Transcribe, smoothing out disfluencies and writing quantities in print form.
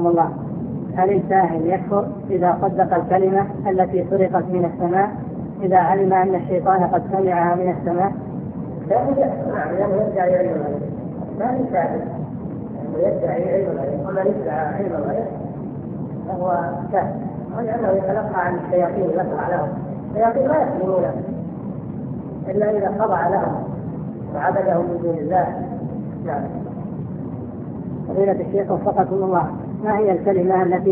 وفقكم الله، هل الكاهن يكفر إذا صدق الكلمة التي سرقت من السماء إذا علم أن الشيطان قد سمعها من السماء؟ نعم، يدعي علم الغيب، ما الكاهن يدعي علم الغيب، ومن يدعي علم الغيب فهو كاهن، ولأنه يتلقى عن الشياطين يخضع لهم. الشياطين لا يسلمون إلا إذا خضع لهم وعبدهم من دون الله. نعم. فضيلة الشيخ وفقكم الله، ما هي الكلمة التي